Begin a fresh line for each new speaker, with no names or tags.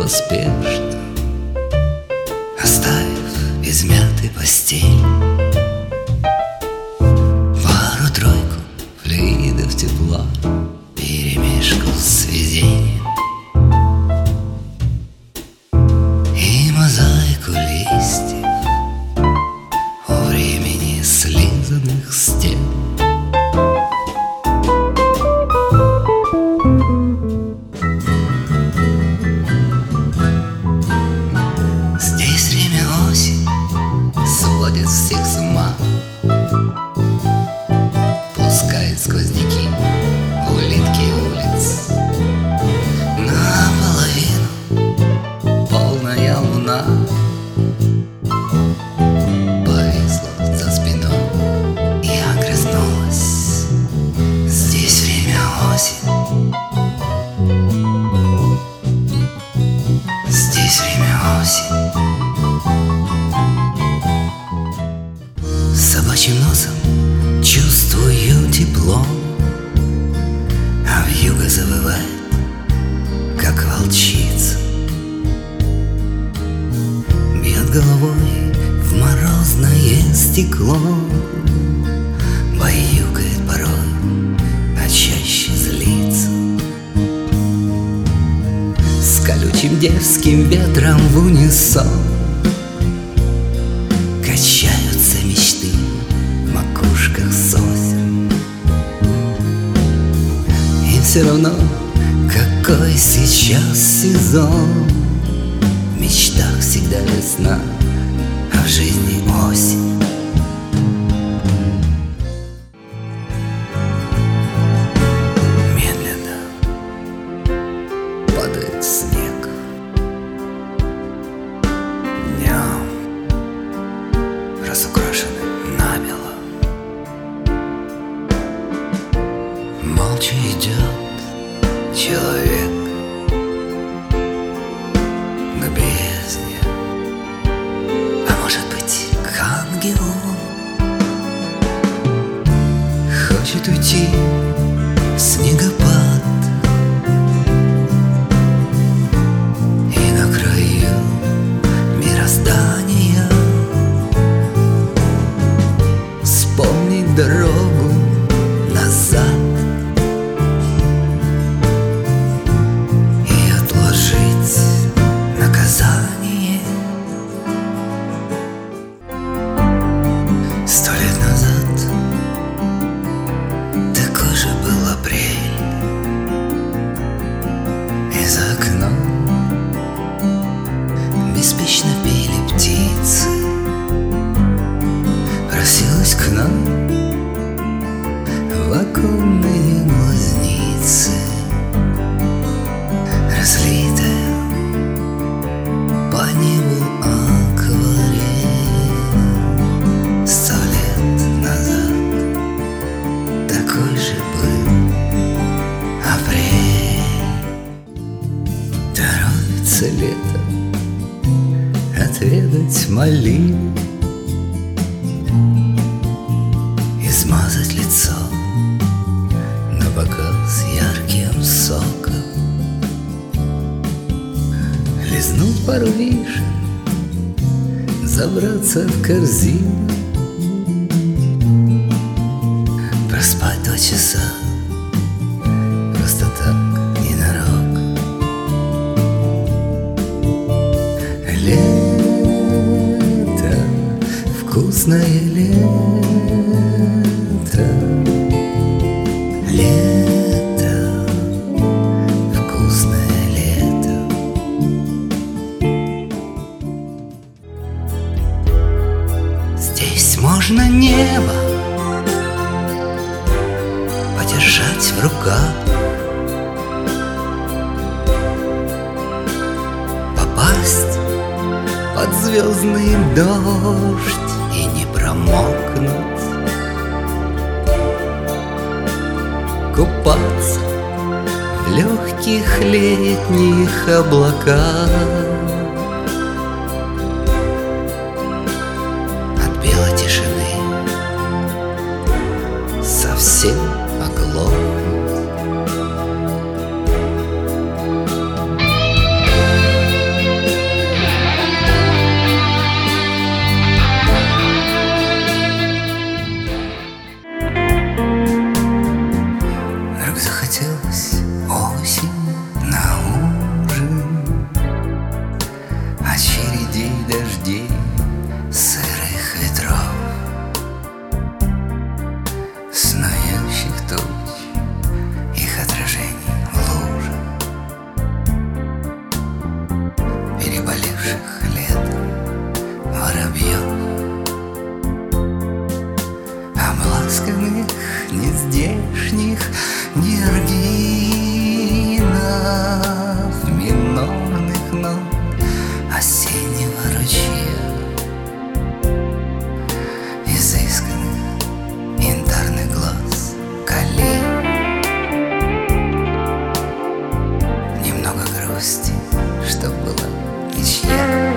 поспешно, оставив измятой постель. Пару-тройку флюидов тепла перемешку с везением и мозаику листьев у времени слизанных стен. Здесь время осень сводит всех с ума, пускает сквозняки улитки улиц. Наполовину полная луна повисла за спиной и огрызнулась. Здесь время осень, здесь время осень. Собачьим носом чувствую тепло, а вьюга завывает, как волчица. Бьет головой в морозное стекло, баюкает порой, а чаще злится. С колючим дерзким ветром в унисон качаются мечты в макушках сосен. И все равно, какой сейчас сезон, в мечтах всегда весна, а в жизни осень. Медленно падает снег, днем разукрашены набело. Молча идет человек к бездне, а может быть, к ангелу. Хочет уйти в снегопад, и на краю мироздания вспомнить дорогу назад и отложить наказание. 100 лет назад такой же был апрель, и за окном беспечно пели птицы. Просилась к нам в оконные глазницы разлитая по небу акварель. 100 лет назад такой же был апрель. Торопится лето отведать малину, измазать лицо на показ ярким соком, лизнуть пару вишен, забраться в корзину, проспать 2 часа просто так, ненароком. Лето, вкусное лето, лето, вкусное лето. Здесь можно небо подержать в руках, попасть под звездный дождь и не промокнуть, купаться в легких летних облаках. От белой тишины совсем оглохнуть. грусти, что была ничья.